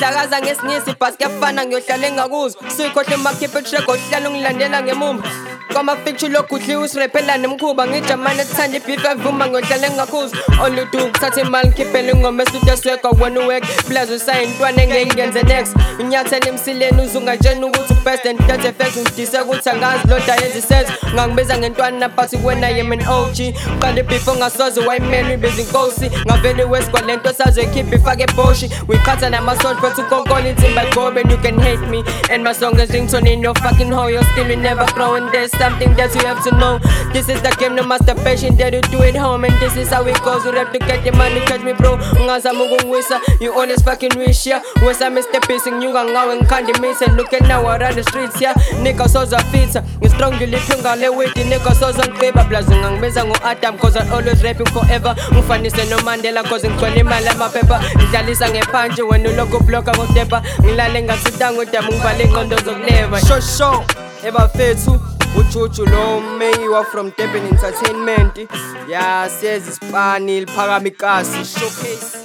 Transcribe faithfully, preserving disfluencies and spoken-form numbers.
ngihlakaza ngesingisi bhasi kuyafana ngiyohlala engakuzwa sikhohle makhiphe treko hlala ungilandela ngemumva kwama-fiction lokudliwa usirepela nemkhuba ngijamane ethanda ibhifu evuma ngiyohlala engakuzwa only do ukuthatha imali ngikhiphele ingoma estudio swekwa wena uwek plaza usayintwana engeke ngenze next inyathela emsileni uzungatsheni ukuthi best and that effect ngidise ukuthi angazi loda yenza isenzo ngangibiza ngentwana but wena yemen O G uqala ibhifu ongasoze wayimele uyibiza inkosi ngavele weskwale lento sazoyikhipha ifakeeboshi uyiqhatha namasoja but ukokola insimba gobe and you can hate me and my song is ringtone in your fucking hole your skill will never grow and there's something that you have to know this is the game no masturbation that you do at home and this is how it goes you have to get your money catch me bro ungazama ukungwisa you always fucking wish yeah wesa Mister Pissing nyuka ngawe ngikhanda imise look at now around the streets yeah nigga soza fitha ngistrong ngiliphunga le weight nigga soza ngiqiba blaze ngangibiza ngo Adam cause I always rapping forever ngifanise no Mandela cause ngigcwele imali amaphepha ngidlalisa ngephansi wena uloko blocka ngodepa ngilale ngasitanga udama ngivale inqondo zokuleva sho sho ebafethu uJuju lo meyiwa from Durban Entertainment yeah says ispani liphakama ikasi showcase